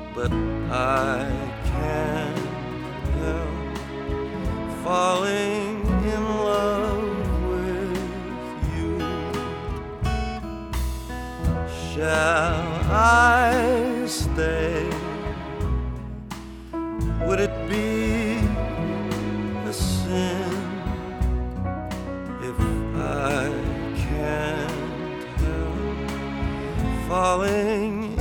but I can't help falling in love with you. Shall I stay? Would it be a sin if I can't help falling